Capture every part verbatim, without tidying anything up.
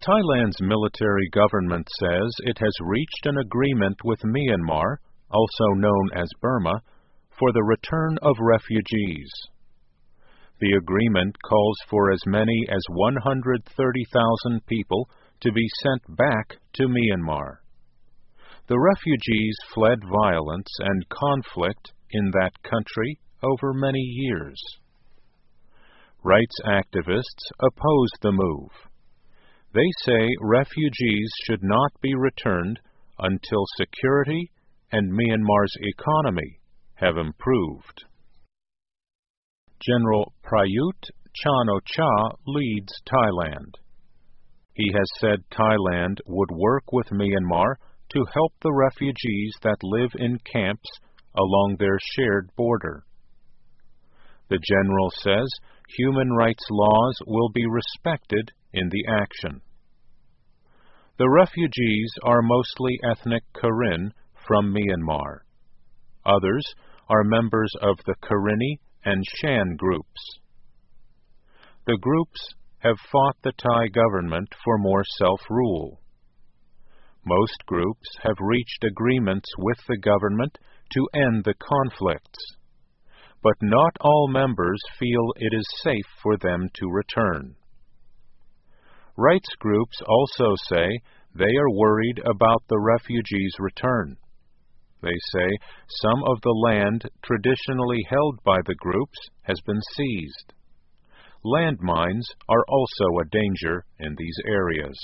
Thailand's military government says it has reached an agreement with Myanmar, also known as Burma, for the return of refugees. The agreement calls for as many as one hundred thirty thousand people to be sent back to Myanmar. The refugees fled violence and conflict in that country over many years. Rights activists oppose the move. They say refugees should not be returned until security and Myanmar's economy have improved. General Prayut Chan-o-cha leads Thailand. He has said Thailand would work with Myanmar to help the refugees that live in camps along their shared border. The general says human rights laws will be respected in the action. The refugees are mostly ethnic Karen from Myanmar. Others are members of the Karenni and Shan groups. The groups have fought the Thai government for more self-rule. Most groups have reached agreements with the government to end the conflicts, but not all members feel it is safe for them to return. Rights groups also say they are worried about the refugees' return. They say some of the land traditionally held by the groups has been seized. Landmines are also a danger in these areas.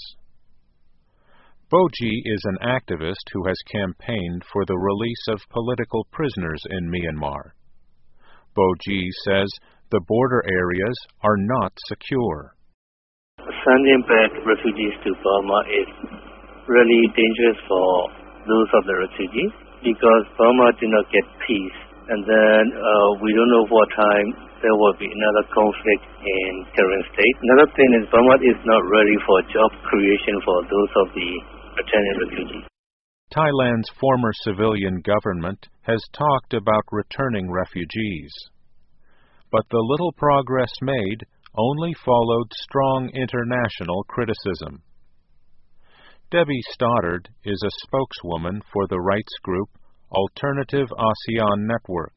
Boji is an activist who has campaigned for the release of political prisoners in Myanmar. Boji says the border areas are not secure. Sending back refugees to Burma is really dangerous for those of the refugees because Burma did not get peace, and then uh, we don't know what time there will be another conflict in Karen State. Another thing is Burma is not ready for job creation for those of the returning refugees. Thailand's former civilian government has talked about returning refugees, but the little progress made only followed strong international criticism. Debbie Stoddard is a spokeswoman for the rights group Alternative ASEAN Network.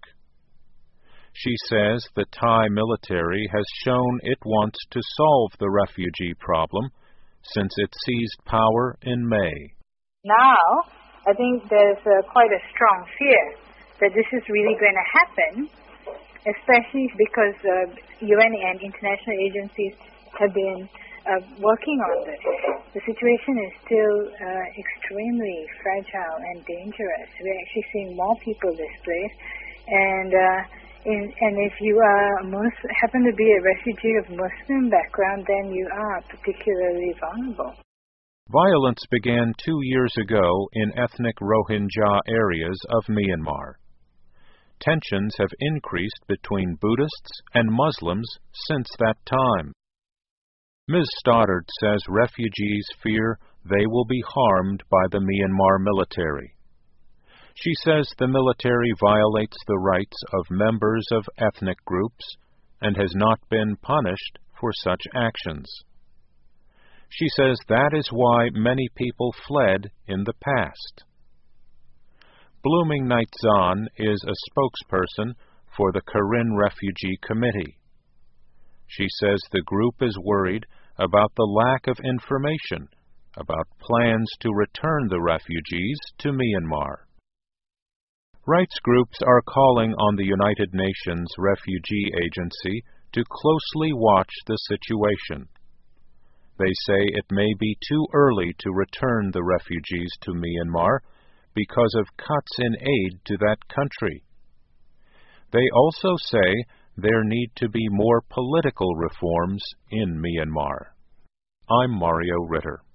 She says the Thai military has shown it wants to solve the refugee problem since it seized power in May. Now, I think there's uh, quite a strong fear that this is really going to happen, especially because uh, U N and international agencies have been uh, working on this. The situation is still uh, extremely fragile and dangerous. We're actually seeing more people displaced, and uh, in, and if you are Mus- happen to be a refugee of Muslim background, then you are particularly vulnerable. Violence began two years ago in ethnic Rohingya areas of Myanmar. Tensions have increased between Buddhists and Muslims since that time. Miz Stoddard says refugees fear they will be harmed by the Myanmar military. She says the military violates the rights of members of ethnic groups and has not been punished for such actions. She says that is why many people fled in the past. Blooming Nightzan is a spokesperson for the Karen Refugee Committee. She says the group is worried about the lack of information about plans to return the refugees to Myanmar. Rights groups are calling on the United Nations Refugee Agency to closely watch the situation. They say it may be too early to return the refugees to Myanmar because of cuts in aid to that country. They also say there need to be more political reforms in Myanmar. I'm Mario Ritter.